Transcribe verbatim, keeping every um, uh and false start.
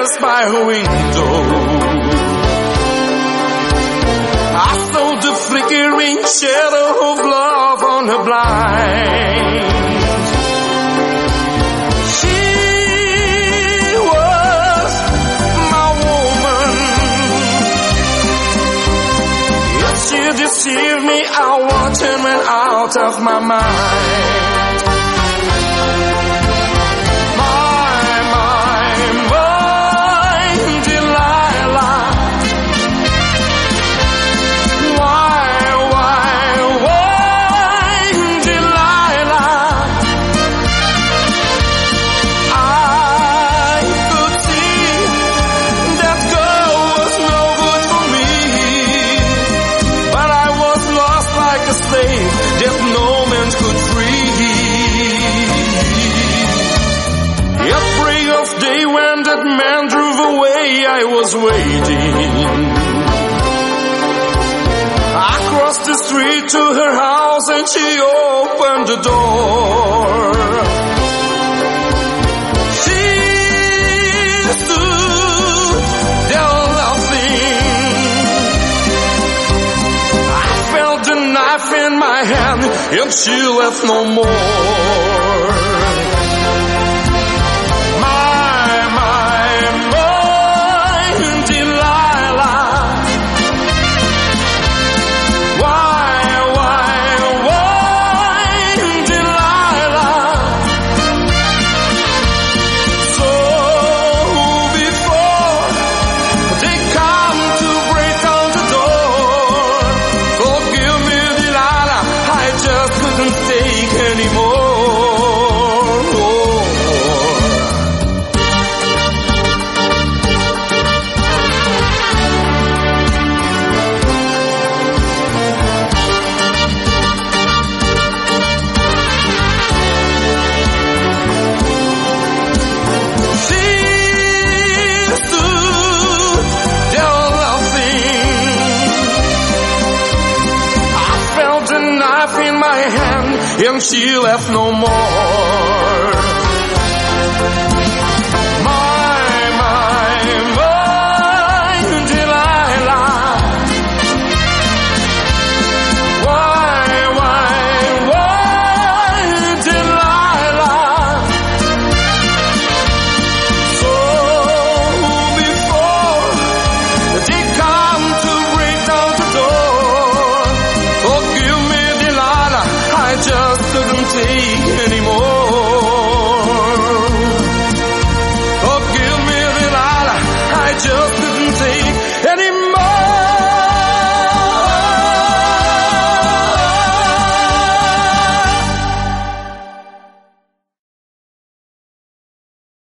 passed by her window. I saw the flickering shadow of love on her blind. She was my woman. If she deceived me, I watched and went out of my mind. Man drove away, I was waiting. I crossed the street to her house and she opened the door. She stood there laughing. I felt the knife in my hand and she left no more. And she left no more.